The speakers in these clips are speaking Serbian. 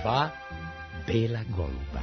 2 bela goluba.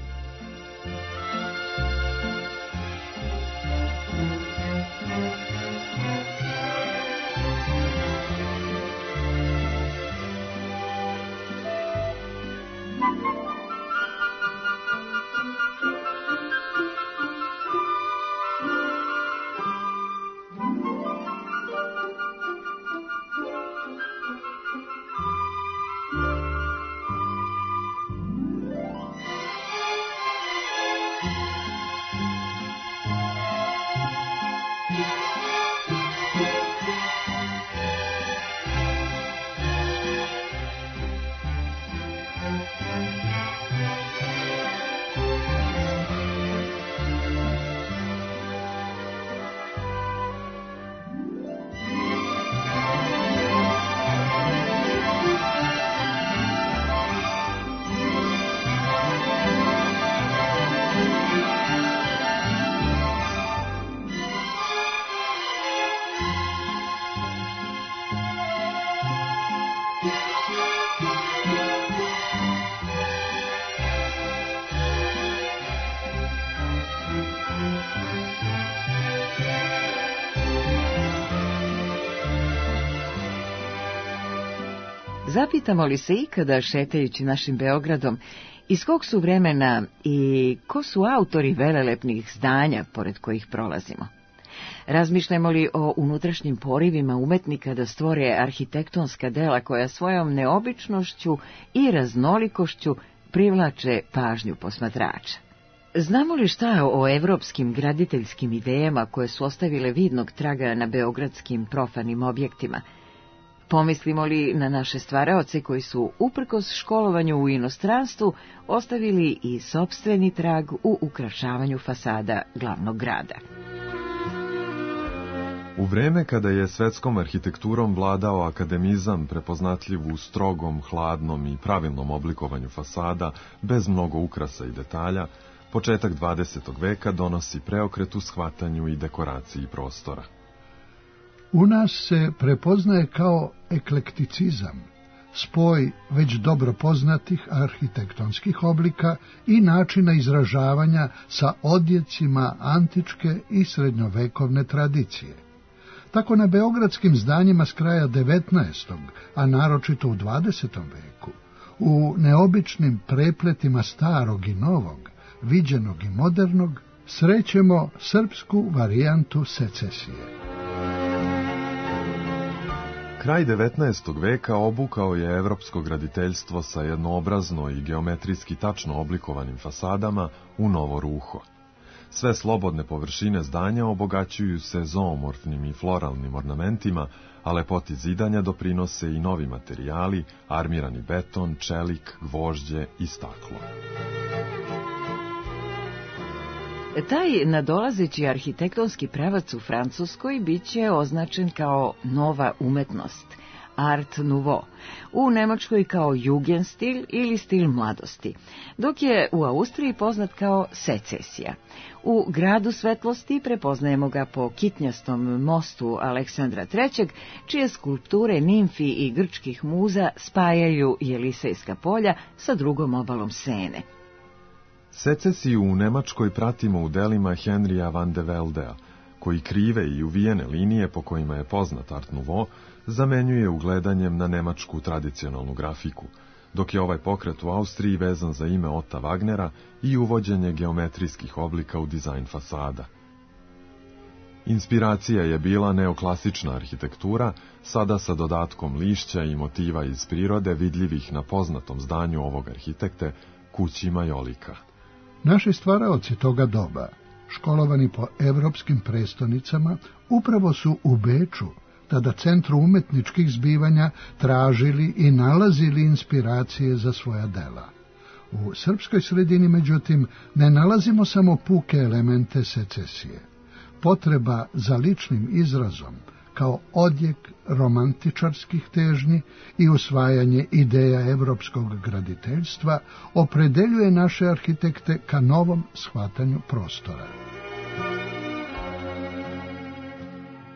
Zapitamo li se ikada, šetajući našim Beogradom, iz kog su vremena i ko su autori velelepnih zdanja pored kojih prolazimo? Razmišljamo li o unutrašnjim porivima umetnika da stvore arhitektonska dela koja svojom neobičnošću i raznolikošću privlače pažnju posmatrača? Znamo li šta o evropskim graditeljskim idejama koje su ostavile vidnog traga na beogradskim profanim objektima? Pomislimo li na naše stvaraoce koji su, uprkos školovanju u inostranstvu, ostavili i sopstveni trag u ukrašavanju fasada glavnog grada? U vreme kada je svetskom arhitekturom vladao akademizam prepoznatljiv u strogom, hladnom i pravilnom oblikovanju fasada, bez mnogo ukrasa i detalja, početak 20. veka donosi preokret u shvatanju i dekoraciji prostora. U nas se prepoznaje kao eklekticizam, spoj već dobro poznatih arhitektonskih oblika i načina izražavanja sa odjecima antičke i srednjovekovne tradicije. Tako na beogradskim zdanjima s kraja 19., a naročito u 20. veku, u neobičnim prepletima starog i novog, viđenog i modernog, srećemo srpsku varijantu secesije. Kraj 19. veka obukao je evropsko graditeljstvo sa jednoobrazno i geometrijski tačno oblikovanim fasadama u novo ruho. Sve slobodne površine zdanja obogaćuju se zoomorfnim i floralnim ornamentima, a lepoti zidanja doprinose i novi materijali, armirani beton, čelik, gvožđe i staklo. Taj nadolazeći arhitektonski pravac u Francuskoj biće označen kao nova umetnost, art nouveau, u Nemačkoj kao jugendstil ili stil mladosti, dok je u Austriji poznat kao secesija. U gradu svetlosti prepoznajemo ga po kitnjastom mostu Aleksandra III, čije skulpture nimfi i grčkih muza spajaju Jelisejska polja sa drugom obalom Sene. Secesiju u Nemačkoj pratimo u delima Henrija van de Veldea, koji krive i uvijene linije po kojima je poznat art nouveau zamenjuje ugledanjem na nemačku tradicionalnu grafiku, dok je ovaj pokret u Austriji vezan za ime Ota Wagnera i uvođenje geometrijskih oblika u dizajn fasada. Inspiracija je bila neoklasična arhitektura, sada sa dodatkom lišća i motiva iz prirode vidljivih na poznatom zdanju ovog arhitekte, kući Majolika. Naši stvaraoci toga doba, školovani po evropskim prestonicama, upravo su u Beču, tada centru umetničkih zbivanja, tražili i nalazili inspiracije za svoja dela. U srpskoj sredini, međutim, ne nalazimo samo puke elemente secesije. Potreba za ličnim izrazom, kao odjek romantičarskih težnji i usvajanje ideja evropskog graditeljstva, opredeljuje naše arhitekte ka novom shvatanju prostora.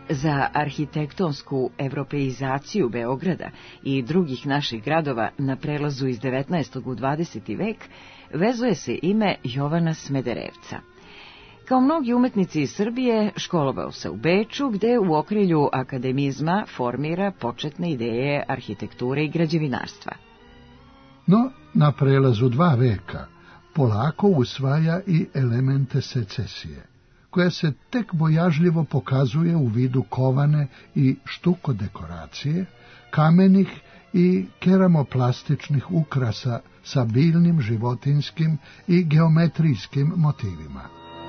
Za arhitektonsku evropeizaciju Beograda i drugih naših gradova na prelazu iz 19. u 20. vek vezuje se ime Jovana Smederevca. Kao mnogi umetnici iz Srbije, školovao se u Beču, gde u okrilju akademizma formira početne ideje arhitekture i građevinarstva. No, na prelazu 2 veka polako usvaja i elemente secesije, koja se tek bojažljivo pokazuje u vidu kovane i štuko dekoracije, kamenih i keramoplastičnih ukrasa sa biljnim, životinskim i geometrijskim motivima.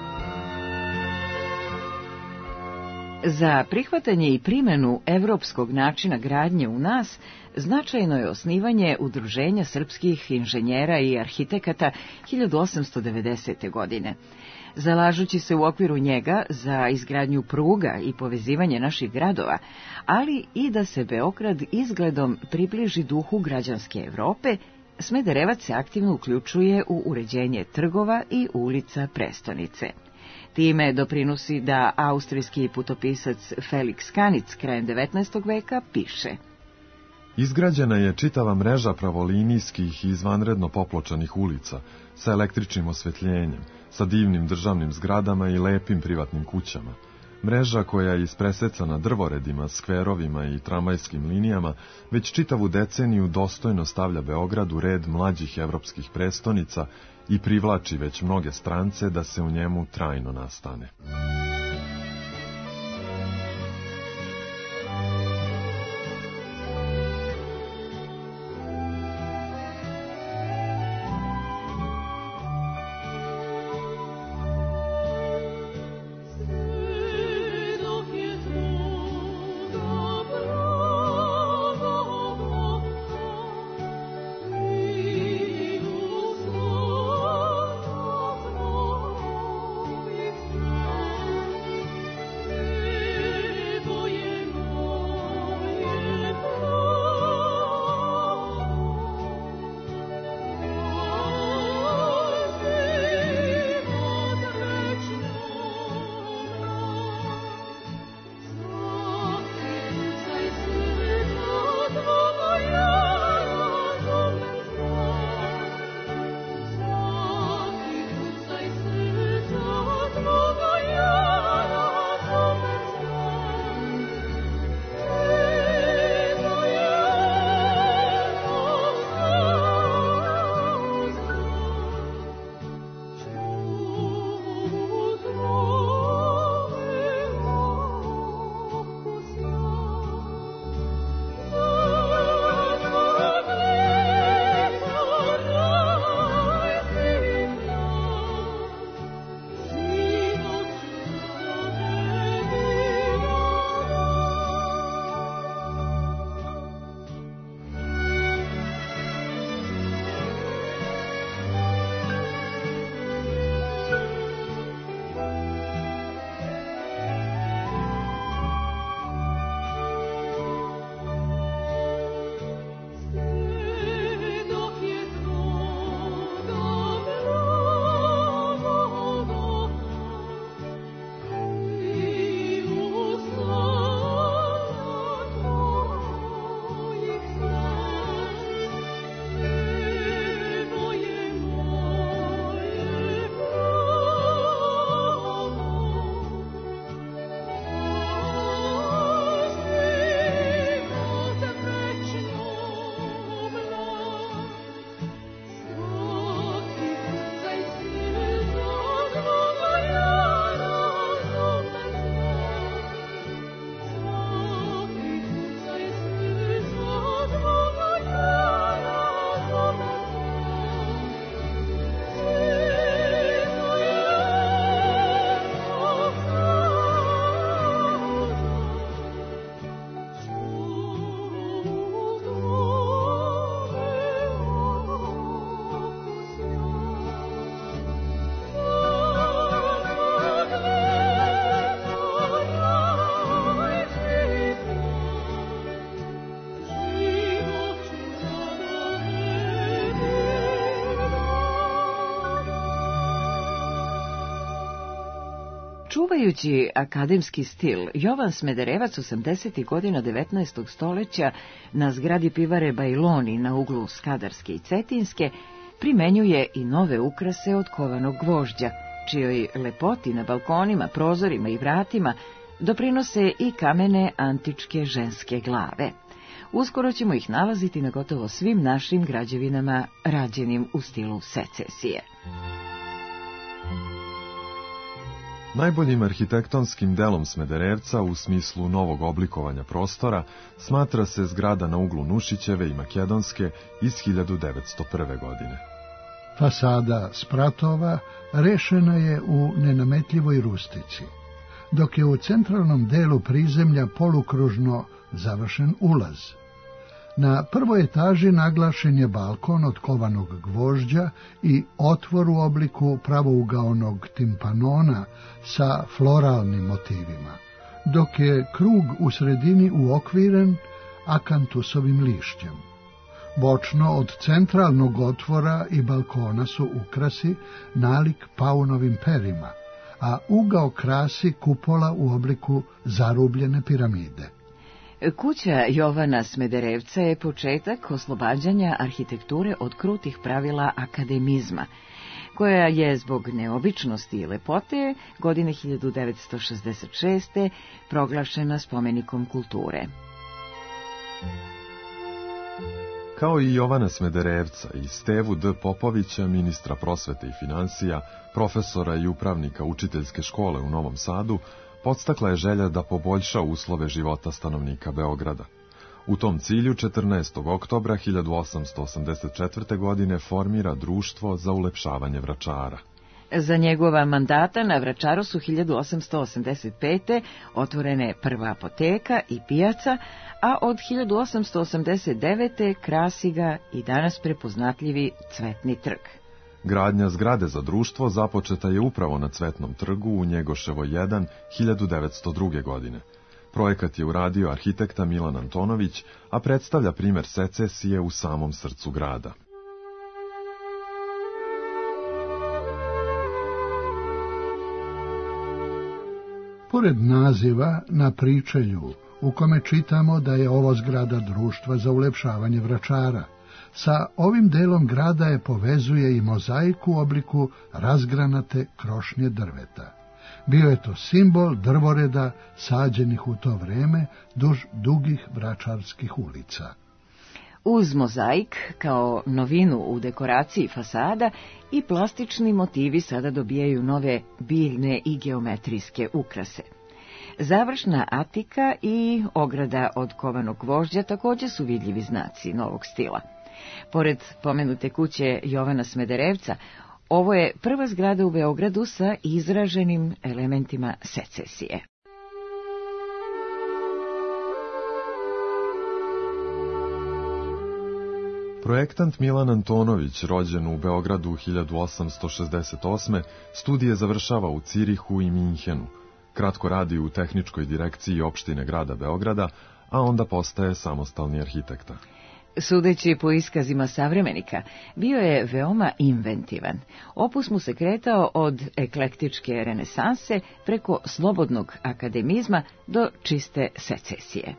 Za prihvatanje i primjenu evropskog načina gradnje u nas značajno je osnivanje Udruženja srpskih inženjera i arhitekata 1890. godine. Zalažući se u okviru njega za izgradnju pruga i povezivanje naših gradova, ali i da se Beograd izgledom približi duhu građanske Evrope, Smederevac se aktivno uključuje u uređenje trgova i ulica prestonice. Time doprinosi da austrijski putopisac Felix Kanic krajem 19. veka piše: Izgrađena je čitava mreža pravolinijskih i izvanredno popločanih ulica sa električnim osvetljenjem, sa divnim državnim zgradama i lepim privatnim kućama. Mreža koja je ispresecana drvoredima, skverovima i tramvajskim linijama već čitavu deceniju dostojno stavlja Beograd u red mlađih evropskih prestonica i privlači već mnoge strance da se u njemu trajno nastane. Čuvajući akademski stil, Jovan Smederevac 80. godina 19. stoljeća na zgradi pivare Bajloni na uglu Skadarske i Cetinske primenjuje i nove ukrase od kovanog gvožđa, čijoj lepoti na balkonima, prozorima i vratima doprinose i kamene antičke ženske glave. Uskoro ćemo ih nalaziti na gotovo svim našim građevinama rađenim u stilu secesije. Najboljim arhitektonskim delom Smederevca u smislu novog oblikovanja prostora smatra se zgrada na uglu Nušićeve i Makedonske iz 1901. godine. Fasada spratova rešena je u nenametljivoj rustici, dok je u centralnom delu prizemlja polukružno završen ulaz. Na prvoj etaži naglašen je balkon od kovanog gvožđa i otvor u obliku pravougaonog timpanona sa floralnim motivima, dok je krug u sredini uokviren akantusovim lišćem. Bočno od centralnog otvora i balkona su ukrasi nalik paunovim perima, a ugao krasi kupola u obliku zarubljene piramide. Kuća Jovana Smederevca je početak oslobađanja arhitekture od krutih pravila akademizma, koja je zbog neobičnosti i lepote godine 1966. proglašena spomenikom kulture. Kao i Jovana Smederevca i Stevu D. Popovića, ministra prosvete i finansija, profesora i upravnika učiteljske škole u Novom Sadu, podstakla je želja da poboljša uslove života stanovnika Beograda. U tom cilju 14. oktobra 1884. godine formira Društvo za ulepšavanje Vračara. Za njegova mandata na Vračaru su 1885. otvorene prva apoteka i pijaca, a od 1889. krasi ga i danas prepoznatljivi Cvetni trg. Gradnja zgrade za društvo započeta je upravo na Cvetnom trgu u Njegoševo 1 1902. godine. Projekat je uradio arhitekta Milan Antonović, a predstavlja primer secesije u samom srcu grada. Pored naziva na pričelju, u kome čitamo da je ovo zgrada Društva za ulepšavanje Vračara, sa ovim delom grada je povezuje i mozaiku u obliku razgranate krošnje drveta. Bio je to simbol drvoreda sađenih u to vreme duž dugih vračarskih ulica. Uz mozaik, kao novinu u dekoraciji fasada, i plastični motivi sada dobijaju nove biljne i geometrijske ukrase. Završna atika i ograda od kovanog gvožđa također su vidljivi znaci novog stila. Pored pomenute kuće Jovana Smederevca, ovo je prva zgrada u Beogradu sa izraženim elementima secesije. Projektant Milan Antonović, rođen u Beogradu 1868. studije završava u Cirihu i Minhenu. Kratko radi u tehničkoj direkciji opštine grada Beograda, a onda postaje samostalni arhitekta. Sudeći po iskazima savremenika, bio je veoma inventivan. Opus mu se kretao od eklektičke renesanse preko slobodnog akademizma do čiste secesije.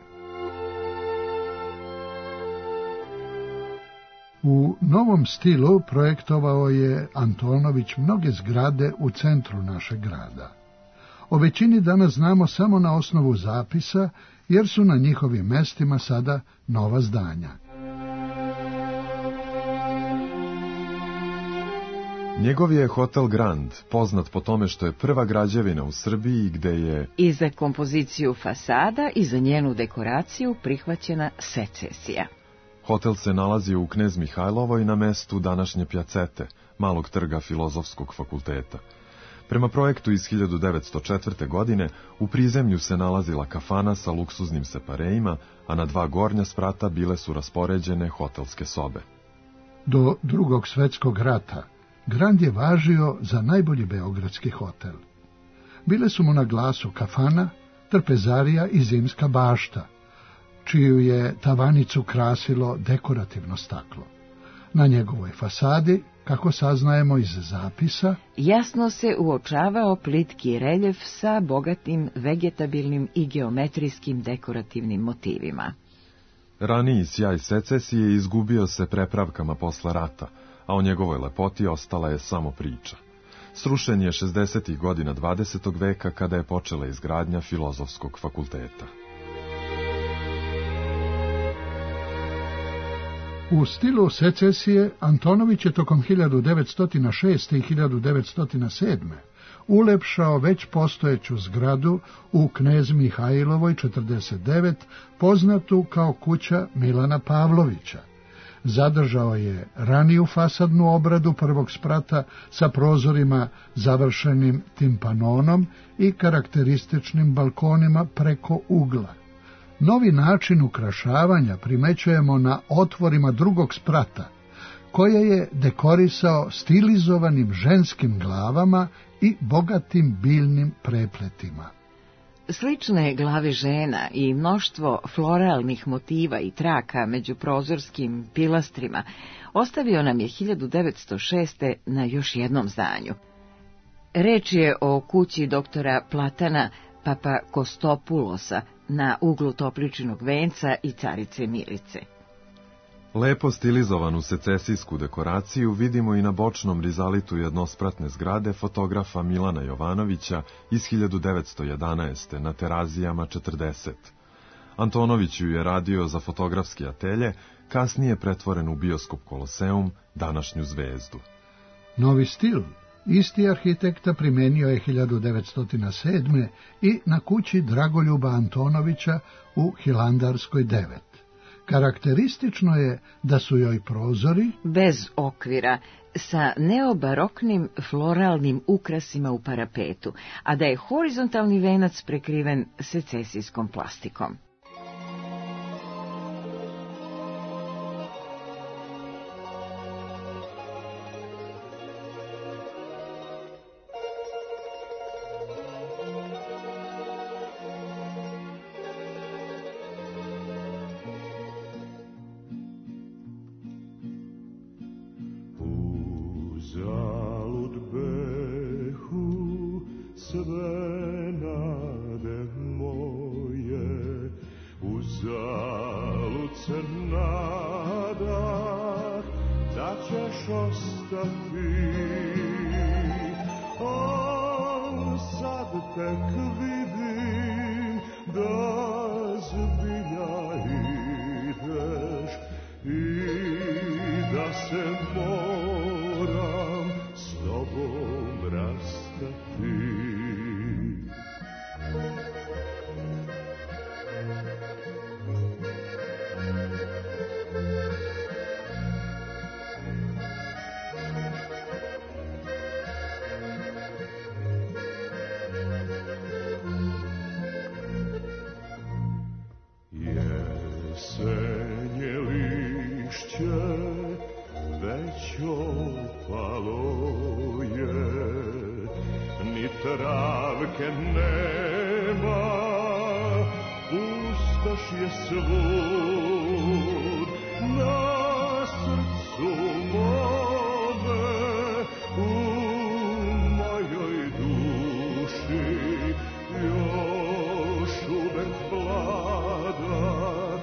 U novom stilu projektovao je Antonović mnoge zgrade u centru našeg grada. O većini danas znamo samo na osnovu zapisa, jer su na njihovim mestima sada nova zdanja. Njegov je Hotel Grand, poznat po tome što je prva građevina u Srbiji gde je i za kompoziciju fasada i za njenu dekoraciju prihvaćena secesija. Hotel se nalazi u Knez Mihajlovoj na mestu današnje Pjacete, malog trga Filozofskog fakulteta. Prema projektu iz 1904. godine u prizemlju se nalazila kafana sa luksuznim separeima, a na dva gornja sprata bile su raspoređene hotelske sobe. Do Drugog svjetskog rata Grand je važio za najbolji beogradski hotel. Bile su mu na glasu kafana, trpezarija i zimska bašta, čiju je tavanicu krasilo dekorativno staklo. Na njegovoj fasadi, kako saznajemo iz zapisa, jasno se uočavao plitki reljef sa bogatim vegetabilnim i geometrijskim dekorativnim motivima. Raniji sjaj secesije izgubio se prepravkama posle rata, a o njegovoj lepoti ostala je samo priča. Srušen je 60. godina 20. veka kada je počela izgradnja Filozofskog fakulteta. U stilu secesije Antonović je tokom 1906. i 1907. ulepšao već postojeću zgradu u Knez Mihajlovoj 49, poznatu kao kuća Milana Pavlovića. Zadržao je raniju fasadnu obradu prvog sprata sa prozorima završenim timpanonom i karakterističnim balkonima preko ugla. Novi način ukrašavanja primećujemo na otvorima drugog sprata, koje je dekorisao stilizovanim ženskim glavama i bogatim biljnim prepletima. Slične glave žena i mnoštvo floralnih motiva i traka među prozorskim pilastrima ostavio nam je 1906. na još jednom zdanju. Reč je o kući doktora Platana Papakostopulosa na uglu Topličinog venca i Carice Milice. Lepo stilizovanu secesijsku dekoraciju vidimo i na bočnom rizalitu jednospratne zgrade fotografa Milana Jovanovića iz 1911. na Terazijama 40. Antonović ju je radio za fotografski atelje, kasnije pretvoren u bioskop Koloseum, današnju Zvezdu. Novi stil isti arhitekta primenio je 1907. i na kući Dragoljuba Antonovića u Hilandarskoj 9. Karakteristično je da su joj prozori bez okvira, sa neobaroknim floralnim ukrasima u parapetu, a da je horizontalni venac prekriven secesijskom plastikom. Sve nade moje, uzalud se nadah da ćeš ostati, a sad tek vidim da zbilja ideš i da se moram s tobom rastati. Jesenje lišće već opalo je, ni travke nema, pustoš je svud na srcu mome, u mojoj duši još uvek vlada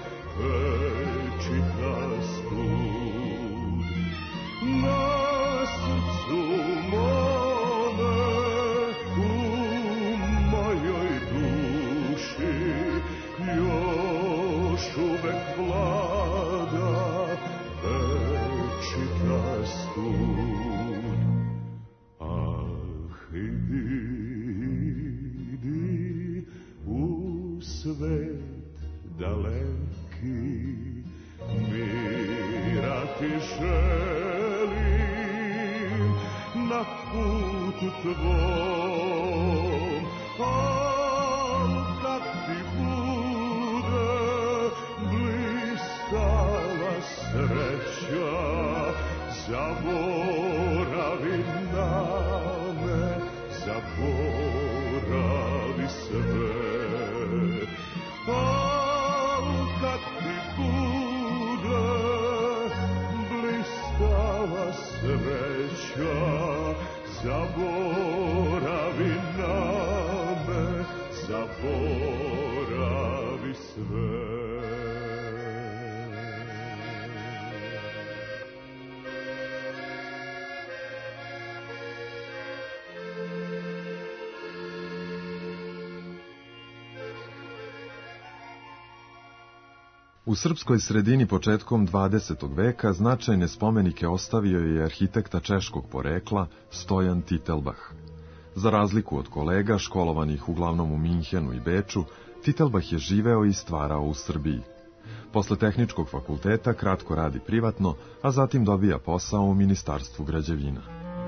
večita stud. Na srcu mome, u mojoj duši još uvek vlada večita stud. Ah, idi u svet daleki, mira ti želim na putu tvom, al kad ti bude blistala sreća, zaboravi na me, zaboravi sve. Kad ti bude blistala U srpskoj sredini početkom 20. veka značajne spomenike ostavio je arhitekta češkog porekla Stojan Titelbach. Za razliku od kolega, školovanih uglavnom u Minhenu i Beču, Titelbach je živeo i stvarao u Srbiji. Posle tehničkog fakulteta kratko radi privatno, a zatim dobija posao u Ministarstvu građevina.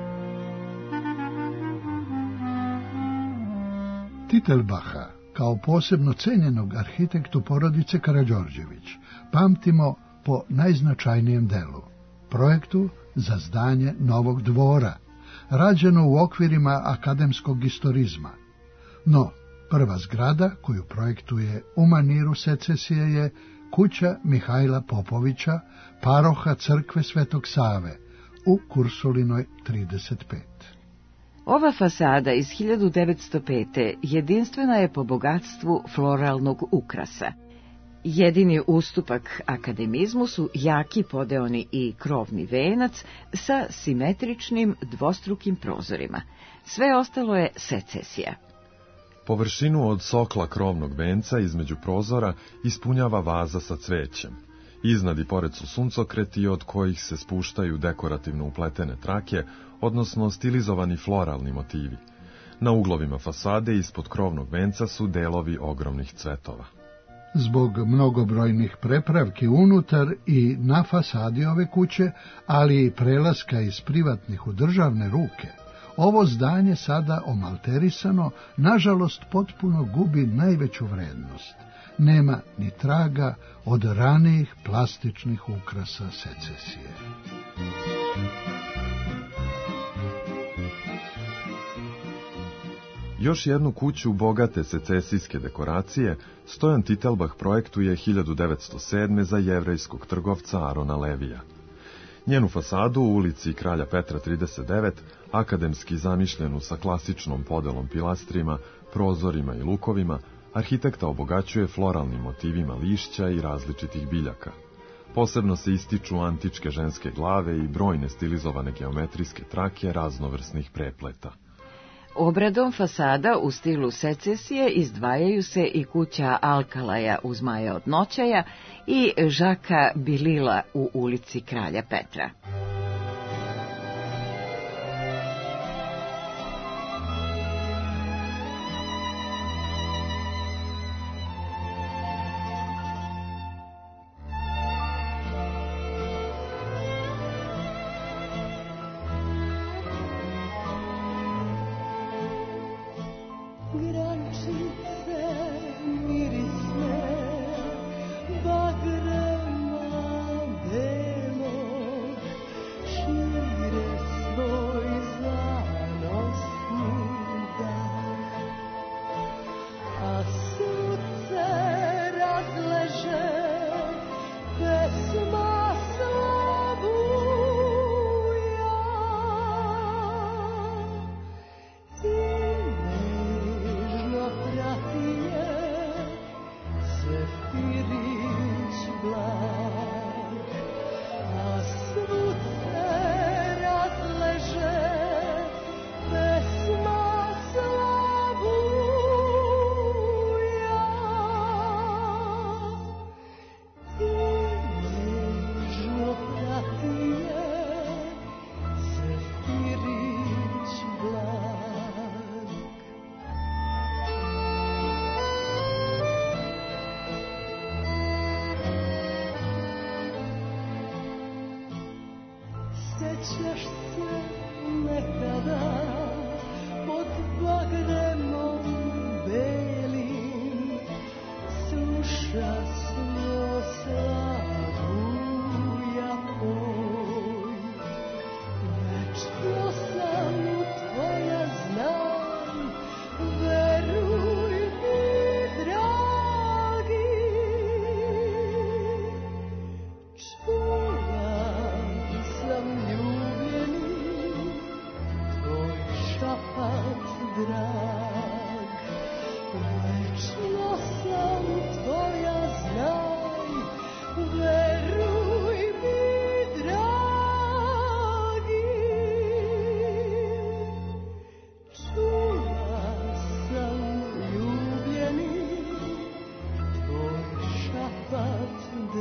Titelbacha, kao posebno cenjenog arhitektu porodice Karađorđević, pamtimo po najznačajnijem delu, projektu za zdanje Novog dvora, rađeno u okvirima akademskog istorizma. No, prva zgrada koju projektuje u maniru secesije je kuća Mihajla Popovića, paroha crkve Svetog Save, u Kursulinoj 35. Ova fasada iz 1905. jedinstvena je po bogatstvu floralnog ukrasa. Jedini ustupak akademizmu su jaki podeoni i krovni venac sa simetričnim dvostrukim prozorima. Sve ostalo je secesija. Površinu od sokla krovnog venca između prozora ispunjava vaza sa cvećem. Iznad i pored su suncokreti od kojih se spuštaju dekorativno upletene trake, odnosno stilizovani floralni motivi. Na uglovima fasade ispod krovnog venca su delovi ogromnih cvetova. Zbog mnogobrojnih prepravki unutar i na fasadi ove kuće, ali i prelaska iz privatnih u državne ruke, ovo zdanje sada omalterisano, nažalost potpuno gubi najveću vrednost. Nema ni traga od ranijih plastičnih ukrasa secesije. Još jednu kuću bogate secesijske dekoracije Stojan Titelbach projektuje 1907. za jevrejskog trgovca Arona Levija. Njenu fasadu u ulici Kralja Petra 39, akademski zamišljenu sa klasičnom podelom pilastrima, prozorima i lukovima, arhitekta obogaćuje floralnim motivima lišća i različitih biljaka. Posebno se ističu antičke ženske glave i brojne stilizovane geometrijske trake raznovrsnih prepleta. Obradom fasada u stilu secesije izdvajaju se i kuća Alkalaja uz Maja od Noćaja i Žaka Bilila u ulici Kralja Petra. Sjećaš se nekada pod bagremom belim, sluša smo slavuja poj. Večno sam tvoja znam, veruj mi dragi. Čula sam ljubljeni tvoj šapat drag. Večno sam tvoja znaj, veruj mi dragi. Čula sam ljubljeni tvoj šapat drag.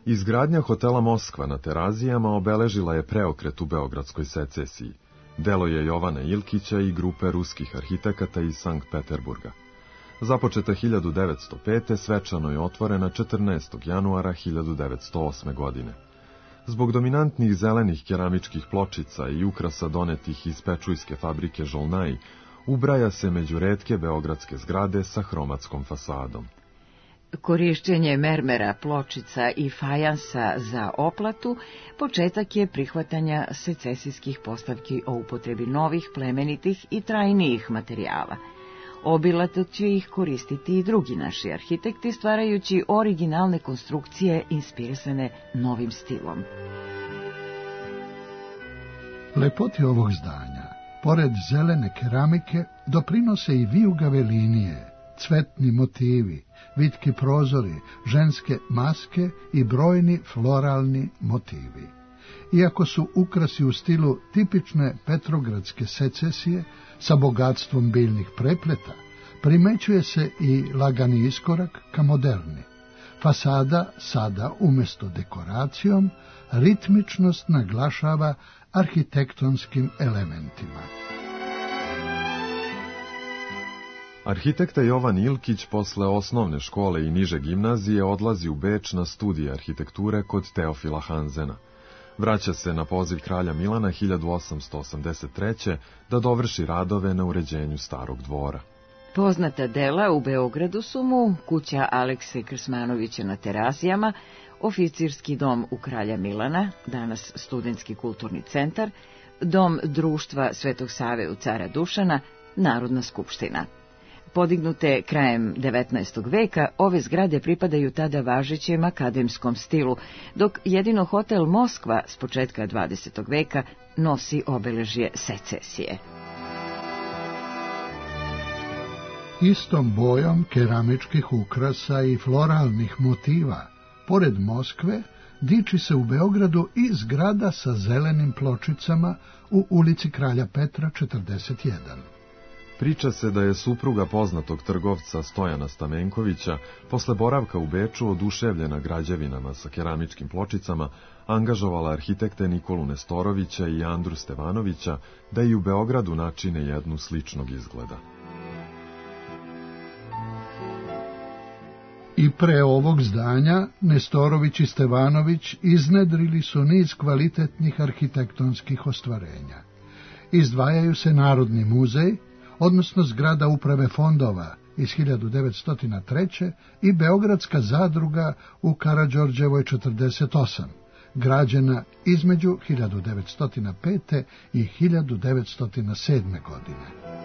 Izgradnja hotela Moskva na Terazijama obeležila je preokret u beogradskoj secesiji. Delo je Jovana Ilkića i grupe ruskih arhitekata iz Sankt Peterburga. Započeta 1905. svečano je otvorena 14. januara 1908. godine. Zbog dominantnih zelenih keramičkih pločica i ukrasa donetih iz pečujske fabrike Žolnaj, ubraja se među retke beogradske zgrade sa hromatskom fasadom. Korišćenje mermera, pločica i fajansa za oplatu početak je prihvatanja secesijskih postavki o upotrebi novih, plemenitih i trajnijih materijala. Obilato će ih koristiti i drugi naši arhitekti, stvarajući originalne konstrukcije inspirisane novim stilom. Lepoti ovog zdanja, pored zelene keramike, doprinose i vijugave linije, cvetni motivi, vitki prozori, ženske maske i brojni floralni motivi. Iako su ukrasi u stilu tipične petrogradske secesije sa bogatstvom biljnih prepleta, primećuje se i lagani iskorak ka moderni. Fasada sada, umjesto dekoracijom, ritmičnost naglašava arhitektonskim elementima. Arhitekta Jovan Ilkić posle osnovne škole i niže gimnazije odlazi u Beč na studije arhitekture kod Teofila Hanzena. Vraća se na poziv kralja Milana 1883. da dovrši radove na uređenju Starog dvora. Poznata dela u Beogradu su mu kuća Alekse Krsmanovića na Terazijama, oficirski dom u kralja Milana, danas studentski kulturni centar, dom društva Svetog Save u cara Dušana, Narodna skupština. Podignute krajem 19. veka, ove zgrade pripadaju tada važećem akademskom stilu, dok jedino hotel Moskva s početka 20. veka nosi obeležje secesije. Istom bojom keramičkih ukrasa i floralnih motiva, pored Moskve, diči se u Beogradu i zgrada sa zelenim pločicama u ulici Kralja Petra 41. Priča se da je supruga poznatog trgovca Stojana Stamenkovića, posle boravka u Beču oduševljena građevinama sa keramičkim pločicama, angažovala arhitekte Nikolu Nestorovića i Andru Stevanovića da i u Beogradu načine jednu sličnog izgleda. I pre ovog zdanja Nestorović i Stevanović iznedrili su niz kvalitetnih arhitektonskih ostvarenja. Izdvajaju se Narodni muzej, odnosno zgrada uprave fondova iz 1903. i Beogradska zadruga u Karađorđevoj 48, građena između 1905. i 1907. godine.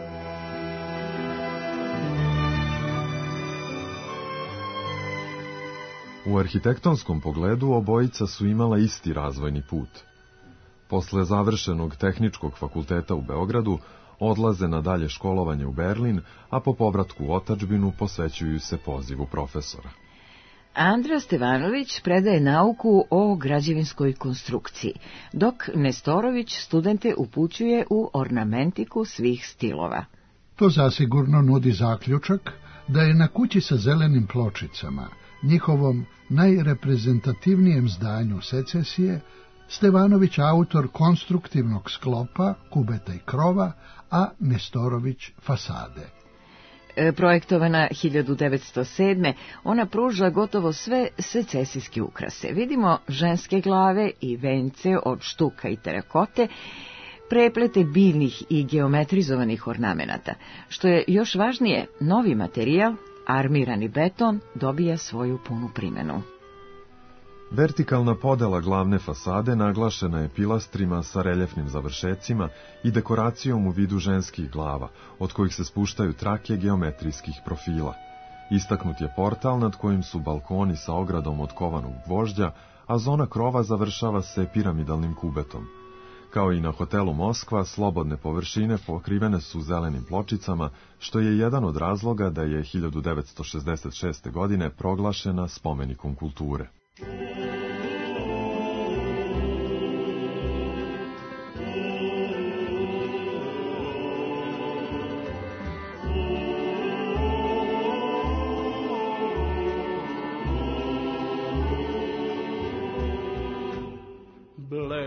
U arhitektonskom pogledu obojica su imala isti razvojni put. Posle završenog tehničkog fakulteta u Beogradu, odlaze na dalje školovanje u Berlin, a po povratku u otadžbinu posvećuju se pozivu profesora. Andra Stevanović predaje nauku o građevinskoj konstrukciji, dok Nestorović studente upućuje u ornamentiku svih stilova. To zasigurno nudi zaključak da je na kući sa zelenim pločicama, njihovom najreprezentativnijem zdanju secesije, Stevanović autor konstruktivnog sklopa, kubeta i krova, a Nestorović fasade. Projektovana 1907. ona pruža gotovo sve secesijske ukrase. Vidimo ženske glave i vence od štuka i terakote, preplete biljnih i geometrizovanih ornamenata. Što je još važnije, novi materijal, armirani beton, dobija svoju punu primjenu. Vertikalna podela glavne fasade naglašena je pilastrima sa reljefnim završecima i dekoracijom u vidu ženskih glava, od kojih se spuštaju trake geometrijskih profila. Istaknut je portal nad kojim su balkoni sa ogradom od kovanog gvožđa, a zona krova završava se piramidalnim kubetom. Kao i na hotelu Moskva, slobodne površine pokrivene su zelenim pločicama, što je jedan od razloga da je 1966. godine proglašena spomenikom kulture.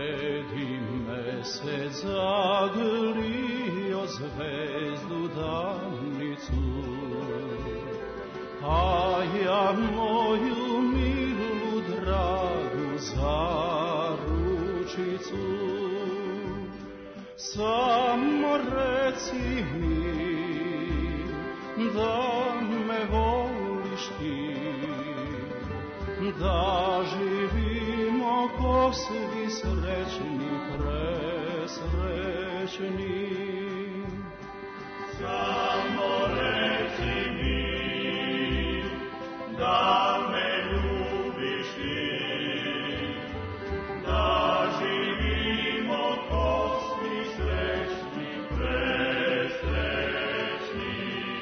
Bledi mesec zagrlio zvezdu danicu, a ja moju milu dragu za ručicu. Samo reci mi da me voliš ti, da živimo ko svi srećni, presrećni. Samo reci mi da me ljubiš ti, da živimo ko svi srećni, presrećni.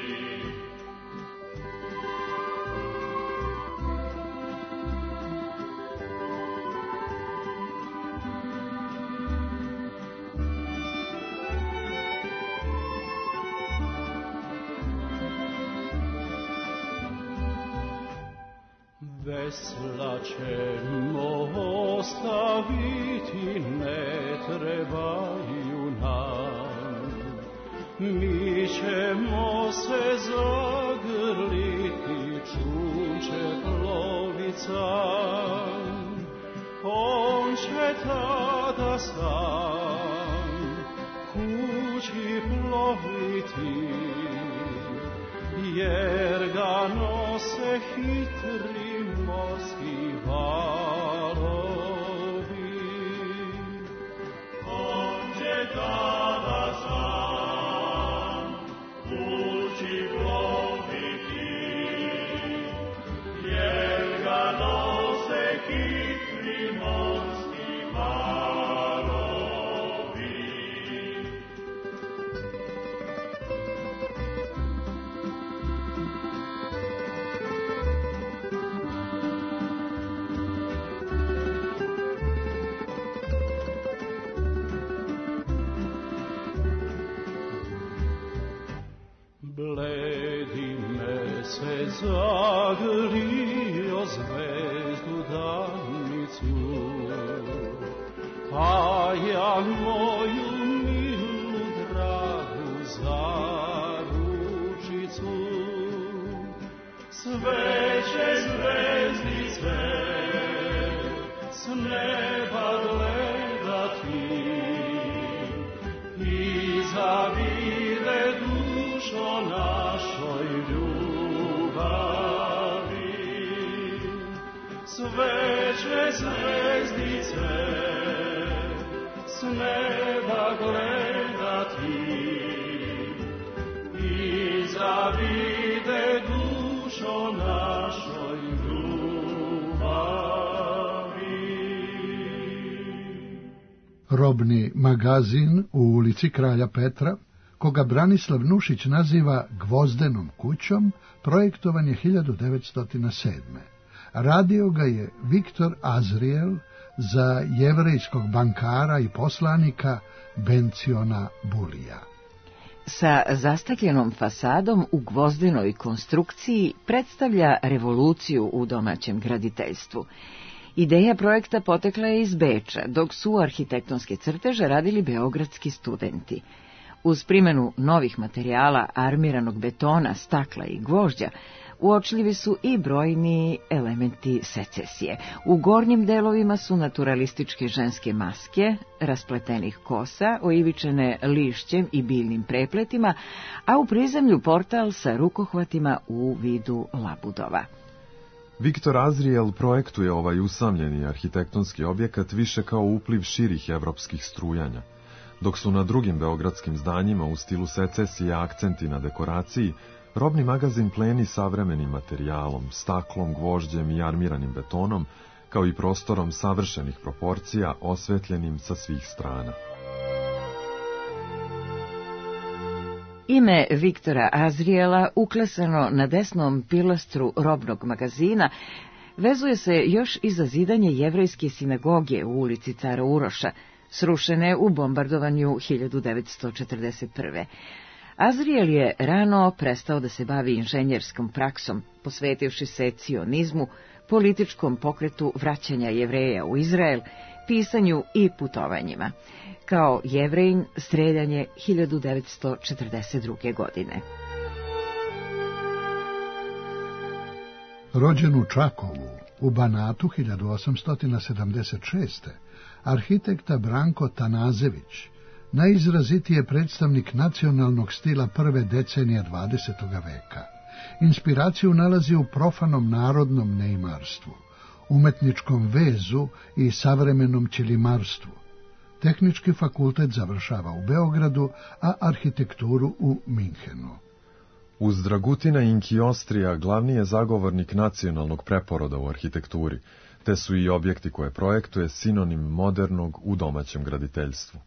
Vesla ćemo ostaviti, ne trebaju nam. Mi ćemo se zagrliti, čuče plovica. On će tada sam kući ploviti, jer ga nose hitri morski valovi. On će tada sam kući ploviti, jer ga nose hitri morski valovi. Bledi mesec zagrlio zvezdu danicu, a ja moju milu dragu za ručicu. Sve će zvezdice s neba gledati i zavide dušo našoj ljubavi. Sve će zvezdice s neba gledati i zavide dušo našoj ljubavi. Robni magazin u ulici Kralja Petra, koga Branislav Nušić naziva Gvozdenom kućom, projektovan je 1907. Radio ga je Viktor Azriel za jevrejskog bankara i poslanika Benciona Bulija. Sa zastakljenom fasadom u gvozdenoj konstrukciji predstavlja revoluciju u domaćem graditeljstvu. Ideja projekta potekla je iz Beča, dok su arhitektonske crteže radili beogradski studenti. Uz primjenu novih materijala, armiranog betona, stakla i gvožđa, uočljivi su i brojni elementi secesije. U gornjim delovima su naturalističke ženske maske, raspletenih kosa, oivičene lišćem i biljnim prepletima, a u prizemlju portal sa rukohvatima u vidu labudova. Viktor Azriel projektuje ovaj usamljeni arhitektonski objekat više kao upliv širih evropskih strujanja. Dok su na drugim beogradskim zdanjima u stilu secesije akcenti na dekoraciji, robni magazin pleni savremenim materijalom, staklom, gvožđem i armiranim betonom, kao i prostorom savršenih proporcija osvetljenim sa svih strana. Ime Viktora Azriela, uklesano na desnom pilastru robnog magazina, vezuje se još i za zidanje jevrejske sinagoge u ulici Cara Uroša, srušene u bombardovanju 1941. Azriel je rano prestao da se bavi inženjerskom praksom, posvetivši se cionizmu, političkom pokretu vraćanja Jevreja u Izrael, pisanju i putovanjima. Kao Jevrejin streljan je 1942. godine. Rođen u Čakovu, u Banatu 1876. arhitekta Branko Tanazević najizrazitiji je predstavnik nacionalnog stila prve decenije 20. veka. Inspiraciju nalazi u profanom narodnom neimarstvu, umetničkom vezu i savremenom ćilimarstvu. Tehnički fakultet završava u Beogradu, a arhitekturu u Minhenu. Uz Dragutina Inkiostrija glavni je zagovornik nacionalnog preporoda u arhitekturi, te su i objekti koje projektuje sinonim modernog u domaćem graditeljstvu.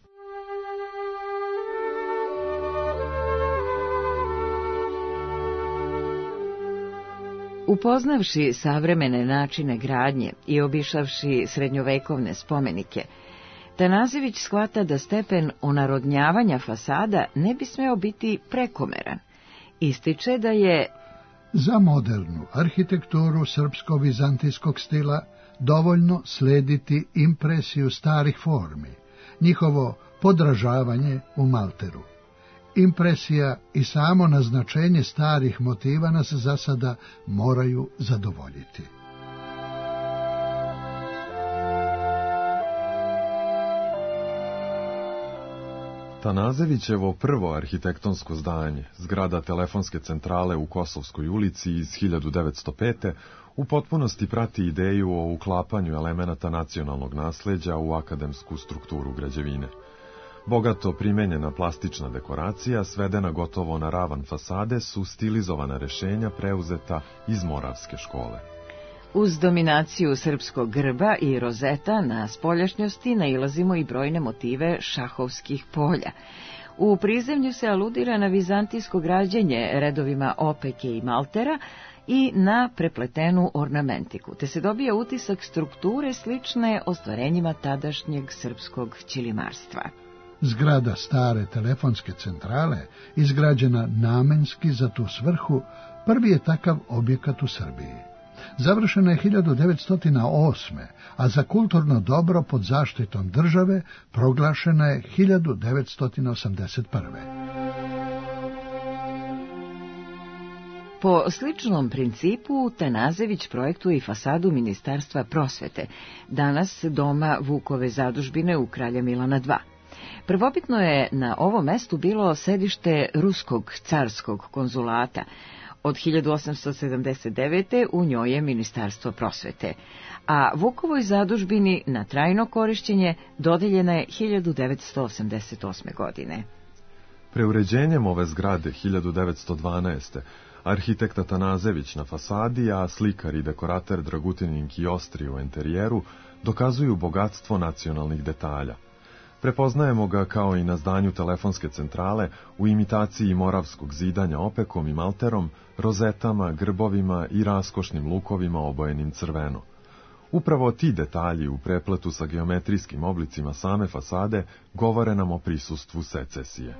Upoznavši savremene načine gradnje i obišavši srednjovekovne spomenike, Tanazević shvata da stepen onarodnjavanja fasada ne bi smeo biti prekomeran. Ističe da je za modernu arhitekturu srpsko-vizantijskog stila dovoljno slediti impresiju starih formi, njihovo podražavanje u malteru. Impresija i samo naznačenje starih motiva nas za sada moraju zadovoljiti. Tanazevićevo prvo arhitektonsko zdanje, zgrada telefonske centrale u Kosovskoj ulici iz 1905. u potpunosti prati ideju o uklapanju elemenata nacionalnog nasleđa u akademsku strukturu građevine. Bogato primenjena plastična dekoracija, svedena gotovo na ravan fasade, su stilizovana rešenja preuzeta iz Moravske škole. Uz dominaciju srpskog grba i rozeta na spoljašnjosti nailazimo i brojne motive šahovskih polja. U prizemlju se aludira na vizantijsko građenje redovima opeke i maltera i na prepletenu ornamentiku, te se dobija utisak strukture slične ostvarenjima tadašnjeg srpskog ćilimarstva. Zgrada stare telefonske centrale, izgrađena namenski za tu svrhu, prvi je takav objekat u Srbiji. Završena je 1908. a za kulturno dobro pod zaštitom države proglašena je 1981. Po sličnom principu Tanazević projektuje i fasadu Ministarstva prosvete, danas doma Vukove zadužbine u Kralja Milana 2. Prvobitno je na ovom mestu bilo sedište Ruskog carskog konzulata. Od 1879. u njoj je Ministarstvo prosvete, a Vukovoj zadužbini na trajno korišćenje dodeljena je 1988. godine. Preuređenjem ove zgrade 1912. arhitekta Tanazević na fasadi, a slikar i dekorater Dragutin Inkiostri u enterijeru dokazuju bogatstvo nacionalnih detalja. Prepoznajemo ga kao i na zdanju telefonske centrale u imitaciji moravskog zidanja opekom i malterom, rozetama, grbovima i raskošnim lukovima obojenim crveno. Upravo ti detalji u prepletu sa geometrijskim oblicima same fasade govore nam o prisustvu secesije.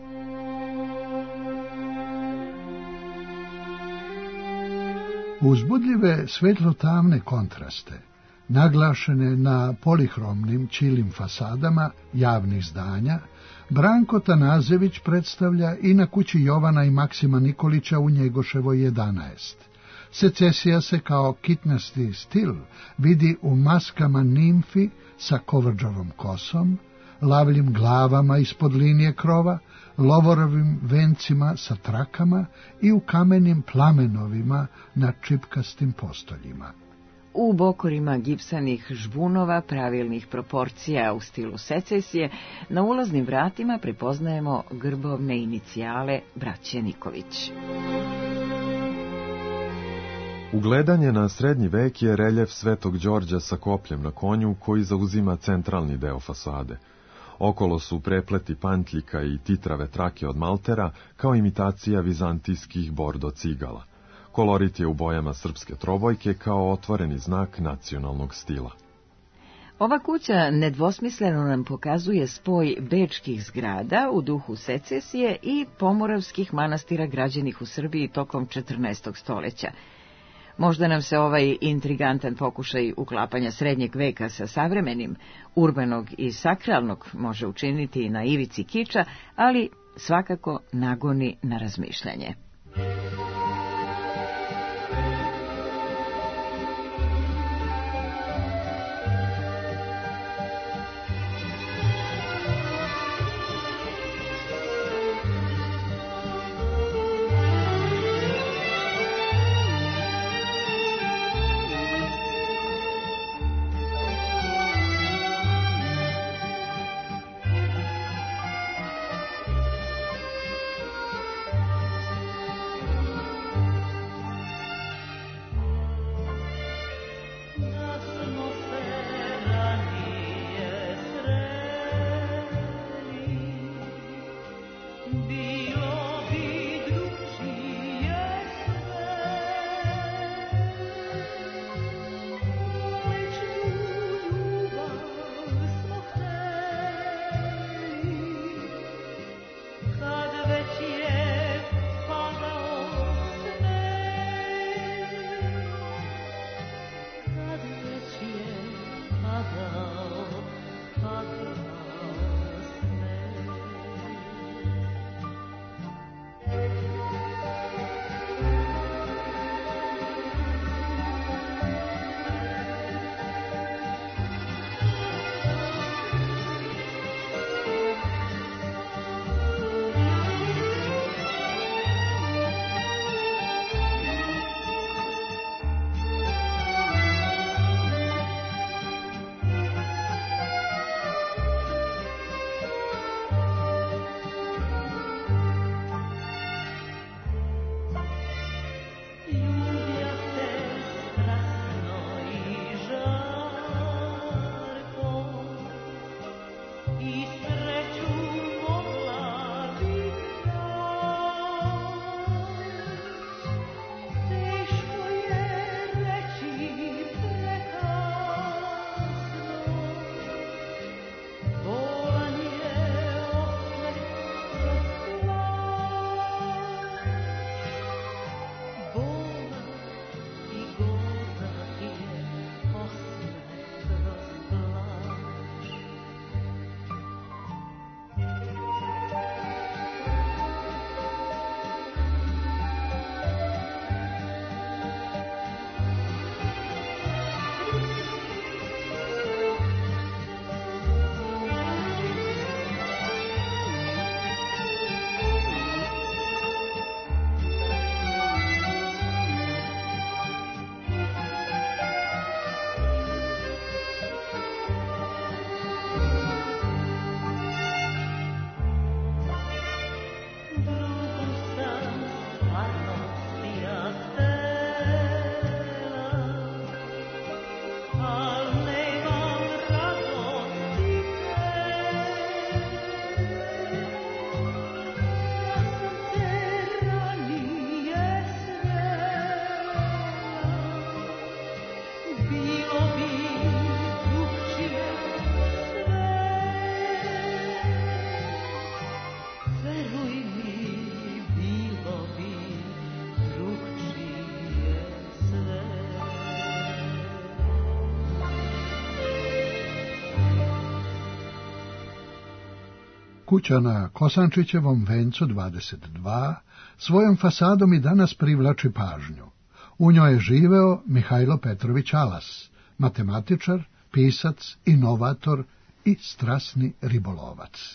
Uzbudljive svetlo-tamne kontraste, naglašene na polihromnim ćilim fasadama javnih zdanja, Branko Tanazević predstavlja i na kući Jovana i Maksima Nikolića u Njegoševoj 11. Secesija se kao kitnasti stil vidi u maskama nimfi sa kovrđavom kosom, lavljim glavama ispod linije krova, lovorovim vencima sa trakama i u kamenim plamenovima na čipkastim postoljima. U bokorima gipsanih žbunova pravilnih proporcija u stilu secesije na ulaznim vratima prepoznajemo grbovne inicijale braće Nikolić. Ugledanje na srednji vek je reljef Svetog Đorđa sa kopljem na konju koji zauzima centralni deo fasade. Okolo su prepleti pantljika i titrave trake od maltera kao imitacija vizantijskih bordo cigala. Kolorit je u bojama srpske trobojke kao otvoreni znak nacionalnog stila. Ova kuća nedvosmisleno nam pokazuje spoj bečkih zgrada u duhu secesije i pomoravskih manastira građenih u Srbiji tokom 14. stoljeća. Možda nam se ovaj intrigantan pokušaj uklapanja srednjeg veka sa savremenim, urbanog i sakralnog može učiniti na ivici kiča, ali svakako nagoni na razmišljanje. Kuća na Kosančićevom vencu 22 svojom fasadom i danas privlači pažnju. U njoj je živeo Mihajlo Petrović Alas, matematičar, pisac, inovator i strasni ribolovac.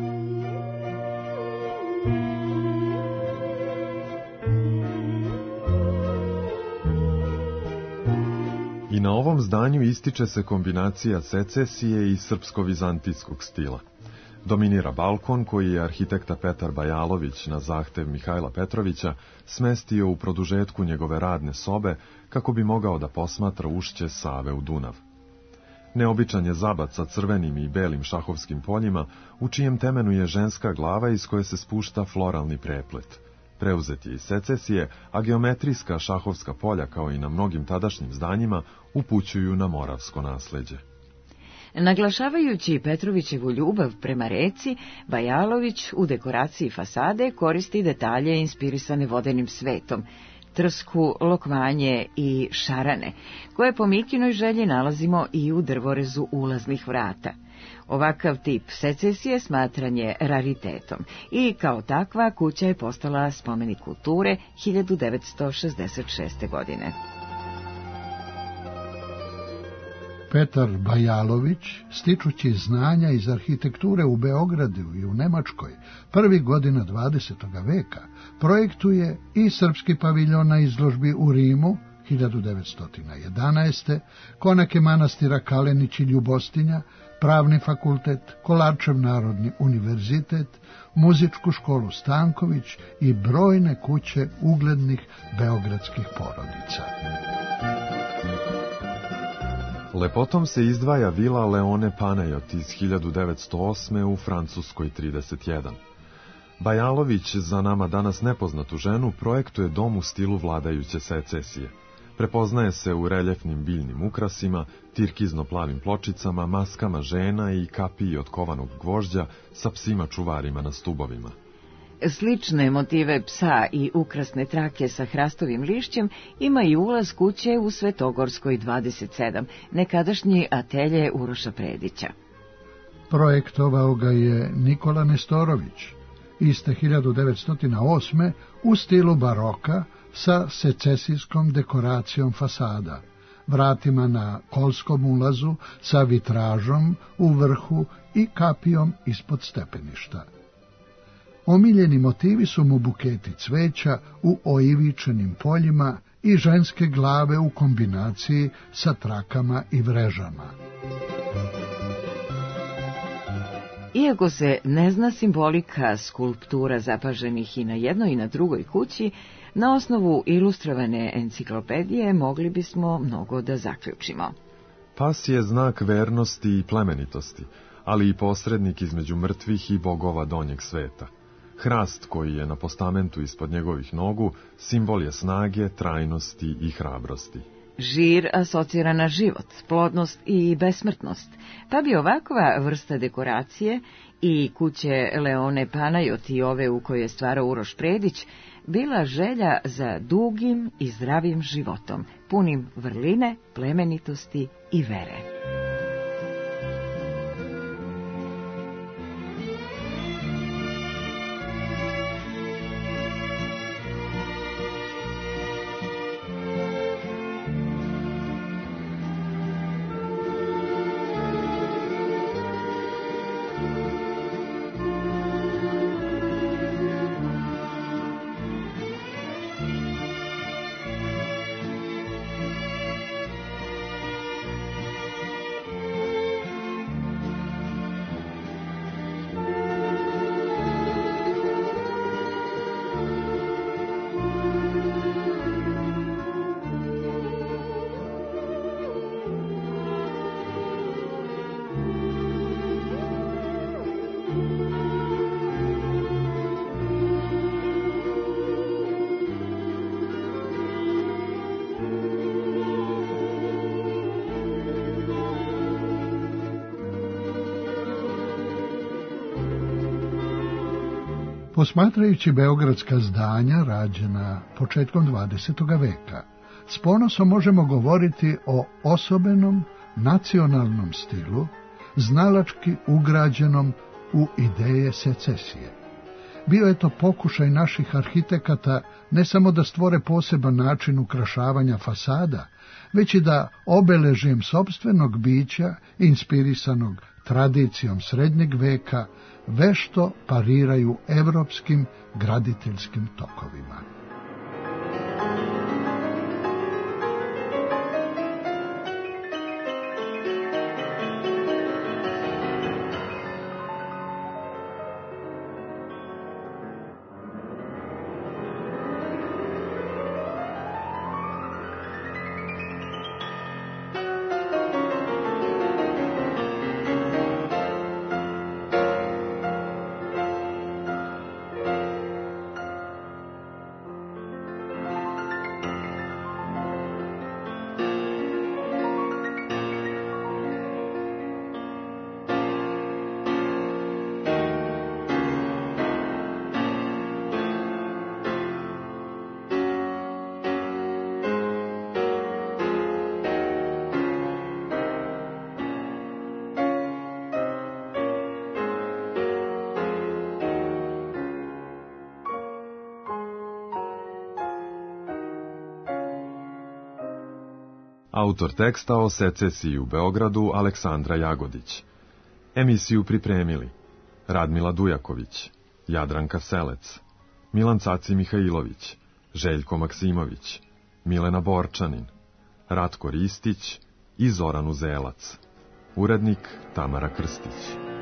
I na ovom zdanju ističe se kombinacija secesije i srpsko-vizantijskog stila. Dominira balkon koji je arhitekta Petar Bajalović na zahtev Mihajla Petrovića smestio u produžetku njegove radne sobe kako bi mogao da posmatra ušće Save u Dunav. Neobičan je zabat sa crvenim i belim šahovskim poljima, u čijem temenu je ženska glava iz koje se spušta floralni preplet. Preuzet je iz secesije, a geometrijska šahovska polja, kao i na mnogim tadašnjim zdanjima, upućuju na moravsko nasleđe. Naglašavajući Petrovićevu ljubav prema reci, Bajalović u dekoraciji fasade koristi detalje inspirisane vodenim svetom, trsku, lokvanje i šarane, koje po Mikinoj želji nalazimo i u drvorezu ulaznih vrata. Ovakav tip secesije smatran je raritetom i kao takva kuća je postala spomenik kulture 1966. godine. Petar Bajalović, stičući znanja iz arhitekture u Beogradu i u Nemačkoj prvih godina 20. veka, projektuje i srpski paviljon na izložbi u Rimu 1911. konake manastira Kalenić i Ljubostinja, Pravni fakultet, Kolarčev narodni univerzitet, muzičku školu Stanković i brojne kuće uglednih beogradskih porodica. Lepotom se izdvaja vila Leone Panajot iz 1908. u Francuskoj 31. Bajalović, za nama danas nepoznatu ženu, projektuje dom u stilu vladajuće secesije. Prepoznaje se u reljefnim biljnim ukrasima, tirkizno-plavim pločicama, maskama žena i kapiji od kovanog gvožđa sa psima čuvarima na stubovima. Slične motive psa i ukrasne trake sa hrastovim lišćem ima i ulaz kuće u Svetogorskoj 27, nekadašnji atelje Uroša Predića. Projektovao ga je Nikola Nestorović, iste 1908. u stilu baroka sa secesijskom dekoracijom fasada, vratima na kolskom ulazu sa vitražom u vrhu i kapijom ispod stepeništa. Omiljeni motivi su mu buketi cveća u oivičenim poljima i ženske glave u kombinaciji sa trakama i vrežama. Iako se ne zna simbolika skulptura zapaženih i na jednoj i na drugoj kući, na osnovu ilustrovane enciklopedije mogli bismo mnogo da zaključimo. Pas je znak vernosti i plemenitosti, ali i posrednik između mrtvih i bogova donjeg sveta. Hrast koji je na postamentu ispod njegovih nogu simbol je snage, trajnosti i hrabrosti. Žir asocira na život, plodnost i besmrtnost, pa bi ovakva vrsta dekoracije i kuće Leone Panajot i ove u kojoj je stvarao Uroš Predić bila želja za dugim i zdravim životom, punim vrline, plemenitosti i vere. Posmatrajući beogradska zdanja rađena početkom 20. veka, s ponosom možemo govoriti o osobenom nacionalnom stilu, znalački ugrađenom u ideje secesije. Bio je to pokušaj naših arhitekata ne samo da stvore poseban način ukrašavanja fasada, već i da obeležijem sopstvenog bića, inspirisanog tradicijom srednjeg veka, vešto pariraju evropskim graditeljskim tokovima. Autor teksta o secesiji u Beogradu Aleksandra Jagodić. Emisiju pripremili Radmila Dujaković, Jadranka Selec, Milan Caci Mihajlović, Željko Maksimović, Milena Borčanin, Ratko Ristić i Zoran Uzelac. Urednik Tamara Krstić.